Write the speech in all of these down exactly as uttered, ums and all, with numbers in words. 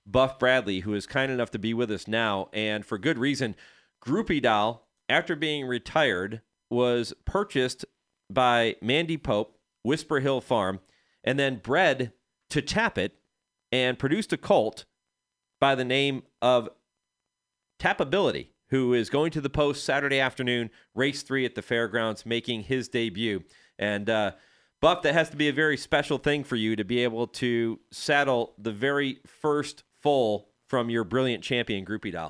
Buff Bradley, who is kind enough to be with us now, and for good reason. Groupie Doll, after being retired, was purchased by Mandy Pope, Whisper Hill Farm, and then bred to Tappet and produced a colt by the name of Tappability, who is going to the post Saturday afternoon, race three at the fairgrounds, making his debut. And uh, Buff, that has to be a very special thing for you to be able to saddle the very first foal from your brilliant champion, Groupie Doll.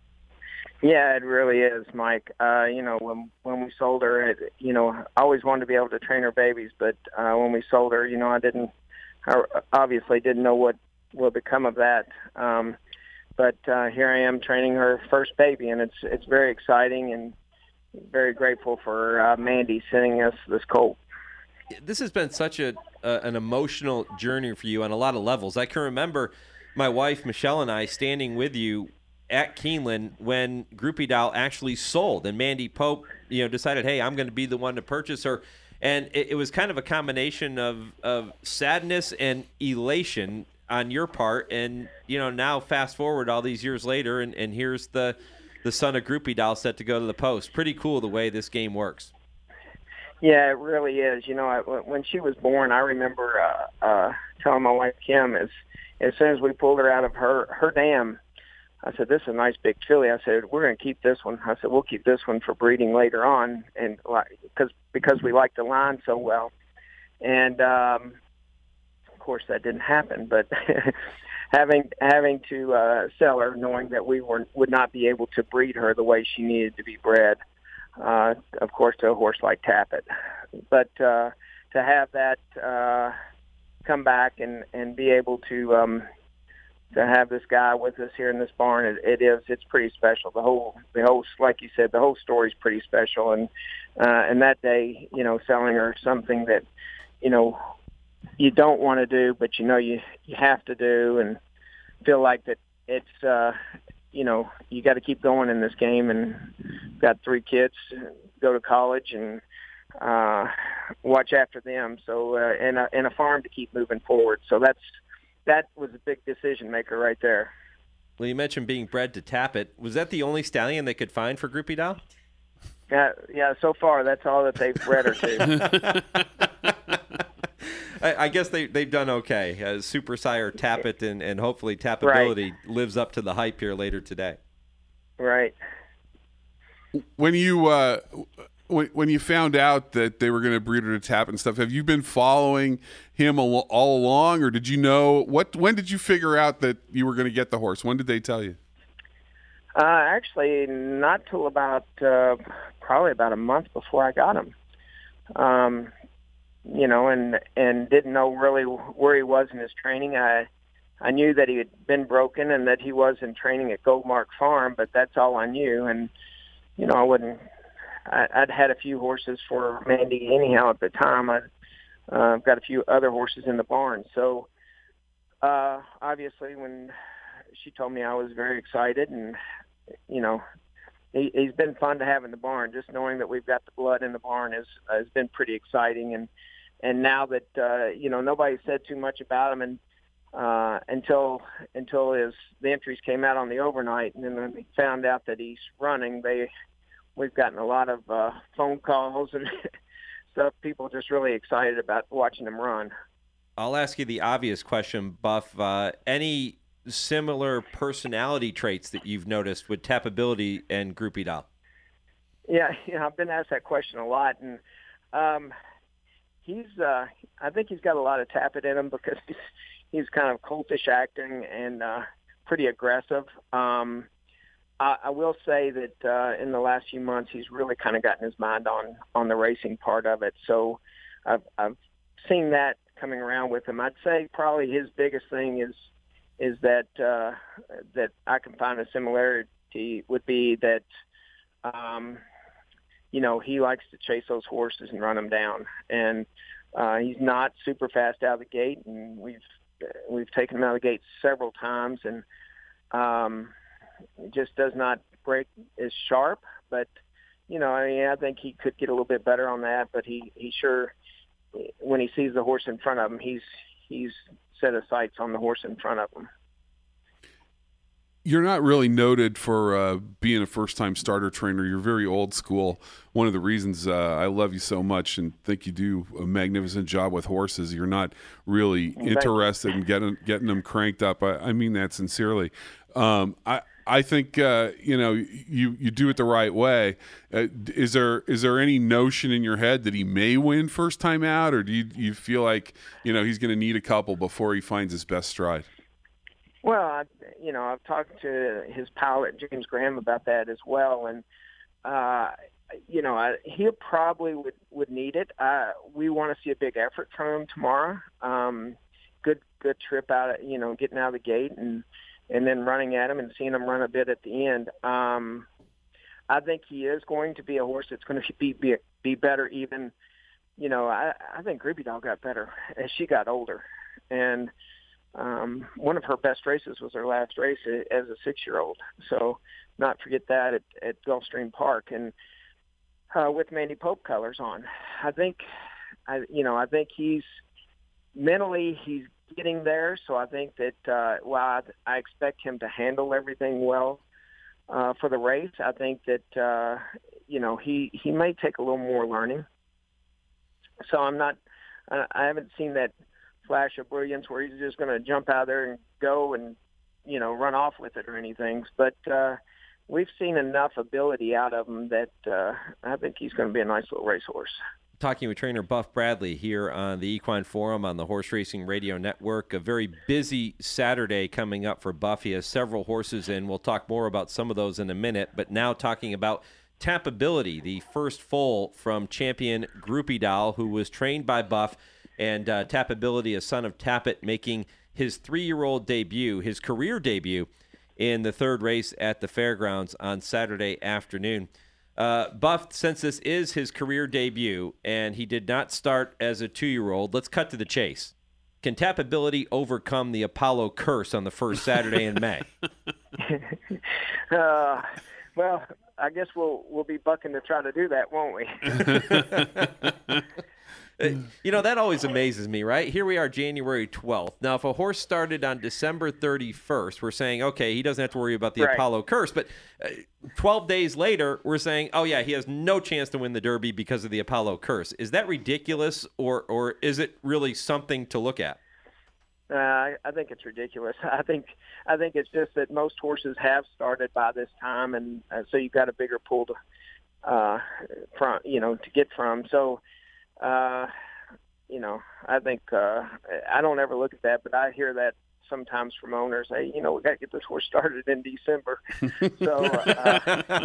Yeah, it really is, Mike. Uh, you know, when when we sold her, it, you know, I always wanted to be able to train her babies, but uh, when we sold her, you know, I didn't, I obviously didn't know what would become of that. Um, but uh, here I am training her first baby, and it's it's very exciting and very grateful for uh, Mandy sending us this colt. This has been such a uh, an emotional journey for you on a lot of levels. I can remember my wife Michelle and I standing with you at Keeneland when Groupie Doll actually sold, and Mandy Pope, you know, decided, hey, I'm going to be the one to purchase her. And it, it was kind of a combination of, of sadness and elation on your part. And, you know, now fast forward all these years later, and, and here's the, the son of Groupie Doll set to go to the post. Pretty cool the way this game works. Yeah, it really is. You know, I, when she was born, I remember uh, uh, telling my wife, Kim, as, as soon as we pulled her out of her, her dam, I said, this is a nice big filly. I said, we're going to keep this one. I said, we'll keep this one for breeding later on, and because because we like the line so well. And, um, of course, that didn't happen. But having having to uh, sell her, knowing that we were, would not be able to breed her the way she needed to be bred, uh, of course, to a horse like Tappet. But uh, to have that uh, come back and, and be able to um, – to have this guy with us here in this barn, it, it is, it's pretty special. The whole, the whole, like you said, the whole story is pretty special. And, uh, and that day, you know, selling her something that, you know, you don't want to do, but you know, you, you have to do, and feel like that it's, uh, you know, you got to keep going in this game, and got three kids, go to college, and, uh, watch after them. So, uh, and a, and a farm to keep moving forward. So that's, that was a big decision maker right there. Well, you mentioned being bred to Tappet. Was that the only stallion they could find for Groupie Doll? Yeah, yeah. So far, that's all that they've bred her to. I, I guess they they've done okay. Uh, Super Sire Tappet, and, and hopefully Tappability right. lives up to the hype here later today. Right. When you uh, when when you found out that they were going to breed her to Tappet and stuff, have you been following him all, all along, or did you know what? When did you figure out that you were going to get the horse? When did they tell you? Uh, actually, not till about uh, probably about a month before I got him. Um, you know, and and didn't know really where he was in his training. I I knew that he had been broken and that he was in training at Goldmark Farm, but that's all I knew. And you know, I wouldn't. I, I'd had a few horses for Mandy anyhow at the time. I, uh, I've got a few other horses in the barn. So uh, obviously when she told me, I was very excited, and, you know, he, he's been fun to have in the barn. Just knowing that we've got the blood in the barn is, has been pretty exciting. And, and now that, uh, you know, nobody said too much about him and, uh, until, until his, the entries came out on the overnight, and then when we found out that he's running, they, we've gotten a lot of uh, phone calls and stuff. People just really excited about watching him run. I'll ask you the obvious question, Buff. Uh, any similar personality traits that you've noticed with Tappability and Groupie Doll? Yeah, you know, I've been asked that question a lot, and um, he's. Uh, I think he's got a lot of Tappet in him because he's he's kind of coltish acting and uh, pretty aggressive. Um, I, I will say that uh, in the last few months, he's really kind of gotten his mind on, on the racing part of it. So I've, I've seen that coming around with him. I'd say probably his biggest thing is is that uh, that I can find a similarity would be that, um, you know, he likes to chase those horses and run them down. And uh, he's not super fast out of the gate, and we've we've taken him out of the gate several times, and um, it just does not break as sharp. But, you know, I mean, I think he could get a little bit better on that, but he, he sure, when he sees the horse in front of him, he's he's set his sights on the horse in front of him. you're not really noted for uh, being a first-time starter trainer. You're very old school. One of the reasons uh, I love you so much and think you do a magnificent job with horses, you're not really interested in getting getting them cranked up. I, I mean that sincerely. Um, I I think uh, you know you you do it the right way. Uh, is there is there any notion in your head that he may win first time out, or do you you feel like you know he's going to need a couple before he finds his best stride? Well, I, you know, I've talked to his pilot, James Graham, about that as well. And, uh, you know, I, he probably would, would need it. Uh, we want to see a big effort from him tomorrow. Um, good good trip out, you know, getting out of the gate and, and then running at him and seeing him run a bit at the end. Um, I think he is going to be a horse that's going to be, be, be better even. You know, I, I think Groupie Doll got better as she got older. And Um, one of her best races was her last race as a six-year-old. So not forget that at, at Gulfstream Park and uh, with Mandy Pope colors on. I think, I, you know, I think he's mentally he's getting there. So I think that uh, while I, I expect him to handle everything well uh, for the race, I think that uh, you know he he may take a little more learning. So I'm not. I, I haven't seen that flash of brilliance where he's just going to jump out there and go and, you know, run off with it or anything. But uh, we've seen enough ability out of him that uh, I think he's going to be a nice little racehorse. Talking with trainer Buff Bradley here on the Equine Forum on the Horse Racing Radio Network. A very busy Saturday coming up for Buff. He has several horses in. We'll talk more about some of those in a minute. But now talking about Tappability, the first foal from champion Groupie Doll, who was trained by Buff. And uh, Tappability, a son of Tappet, making his three-year-old debut, his career debut, in the third race at the fairgrounds on Saturday afternoon. Uh, Buff, since this is his career debut and he did not start as a two-year-old, let's cut to the chase. Can Tappability overcome the Apollo curse on the first Saturday in May? uh, well, I guess we'll we'll be bucking to try to do that, won't we? You know, that always amazes me, right? Here we are, January twelfth. Now, if a horse started on December thirty-first, we're saying, okay, he doesn't have to worry about the right. Apollo curse. But uh, twelve days later, we're saying, oh, yeah, he has no chance to win the Derby because of the Apollo curse. Is that ridiculous, or or is it really something to look at? Uh, I, I think it's ridiculous. I think I think it's just that most horses have started by this time, and uh, so you've got a bigger pool to, uh, from, you know, to get from. So, uh, you know, I think uh, I don't ever look at that, but I hear that sometimes from owners. Hey, you know, we got to get this horse started in December. so. Uh,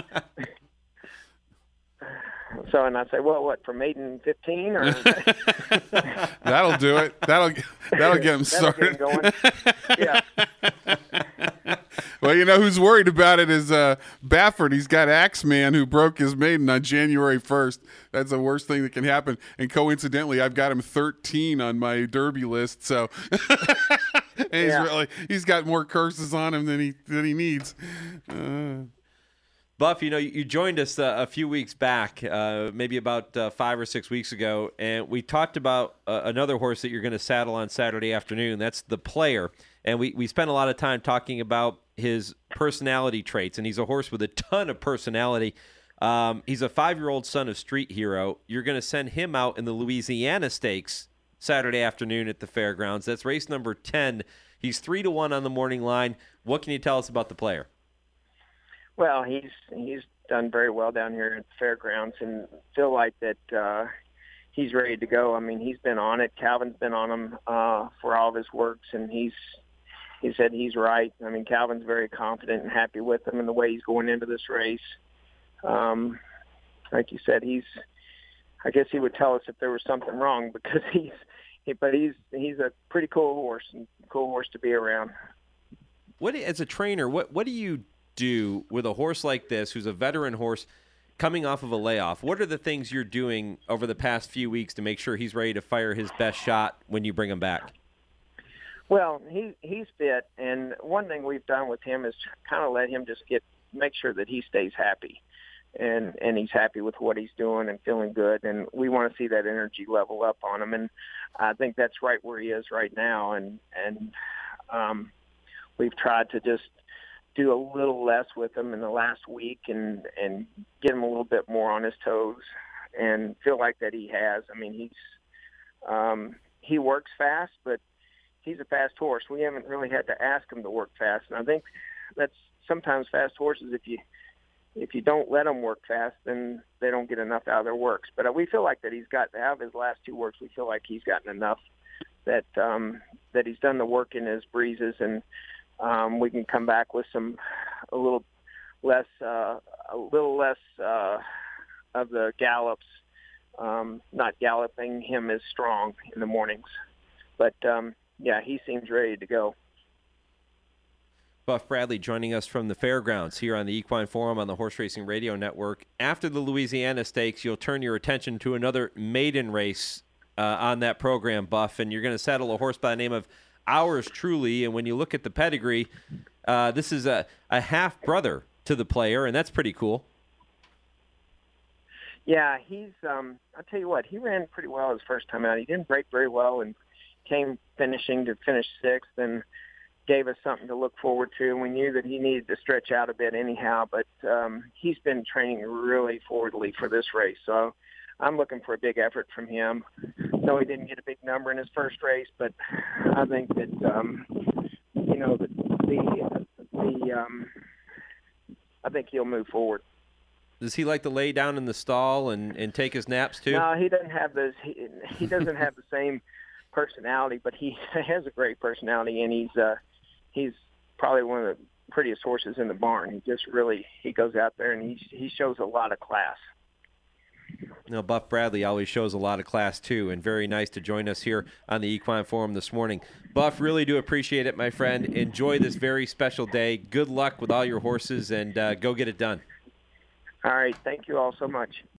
So, and I say, well, what, from eight and fifteen? Or... that'll do it. That'll that'll get him started. That'll get him going. Yeah. Well, you know who's worried about it is uh, Baffert. He's got Axeman who broke his maiden on January first. That's the worst thing that can happen. And coincidentally, I've got him thirteen on my Derby list. So and he's yeah. really he's got more curses on him than he than he needs. Uh, Buff, you know, you joined us uh, a few weeks back, uh, maybe about uh, five or six weeks ago, and we talked about uh, another horse that you're going to saddle on Saturday afternoon. That's the Player, and we, we spent a lot of time talking about his personality traits, and he's a horse with a ton of personality. Um, he's a five-year-old son of Street Hero. You're going to send him out in the Louisiana Stakes Saturday afternoon at the fairgrounds. That's race number ten. He's three to one on the morning line. What can you tell us about the Player? Well, he's he's done very well down here at the fairgrounds, and feel like that uh, he's ready to go. I mean, he's been on it. Calvin's been on him uh, for all of his works, and he's he said he's right. I mean, Calvin's very confident and happy with him and the way he's going into this race. Um, like you said, he's. I guess he would tell us if there was something wrong because he's. He, but he's he's a pretty cool horse and cool horse to be around. What as a trainer, what what do you do with a horse like this who's a veteran horse coming off of a layoff? What are the things you're doing over the past few weeks to make sure he's ready to fire his best shot when you bring him back? Well, he he's fit, and one thing we've done with him is kind of let him just get make sure that he stays happy, and and he's happy with what he's doing and feeling good, and we want to see that energy level up on him, and I think that's right where he is right now, and and um, we've tried to just do a little less with him in the last week and and get him a little bit more on his toes, and feel like that he has. I mean, he's um, he works fast, but he's a fast horse. We haven't really had to ask him to work fast, and I think that's sometimes fast horses. If you if you don't let them work fast, then they don't get enough out of their works. But we feel like that he's got to have his last two works. We feel like he's gotten enough that um, that he's done the work in his breezes, and um, we can come back with some a little less uh, a little less uh, of the gallops. Um, not galloping him as strong in the mornings, but um, yeah, he seems ready to go. Buff Bradley joining us from the fairgrounds here on the Equine Forum on the Horse Racing Radio Network. After the Louisiana Stakes, you'll turn your attention to another maiden race uh, on that program, Buff, and you're going to saddle a horse by the name of Ours Truly. And when you look at the pedigree, uh, this is a, a half-brother to the player, and that's pretty cool. Yeah, he's, um, I'll tell you what, he ran pretty well his first time out. He didn't break very well and came finishing to finish sixth and gave us something to look forward to. We knew that he needed to stretch out a bit anyhow, but um, he's been training really forwardly for this race. So I'm looking for a big effort from him. No, he didn't get a big number in his first race, but I think that, um, you know, the, the, the um, I think he'll move forward. Does he like to lay down in the stall and, and take his naps too? No, he doesn't have this. He, he doesn't have the same personality, but he has a great personality, and he's uh, he's probably one of the prettiest horses in the barn. He just really he goes out there and he he shows a lot of class. You know, Buff Bradley always shows a lot of class too, and very nice to join us here on the Equine Forum this morning. Buff, really do appreciate it, my friend. Enjoy this very special day. Good luck with all your horses, and uh, go get it done. All right. Thank you all so much.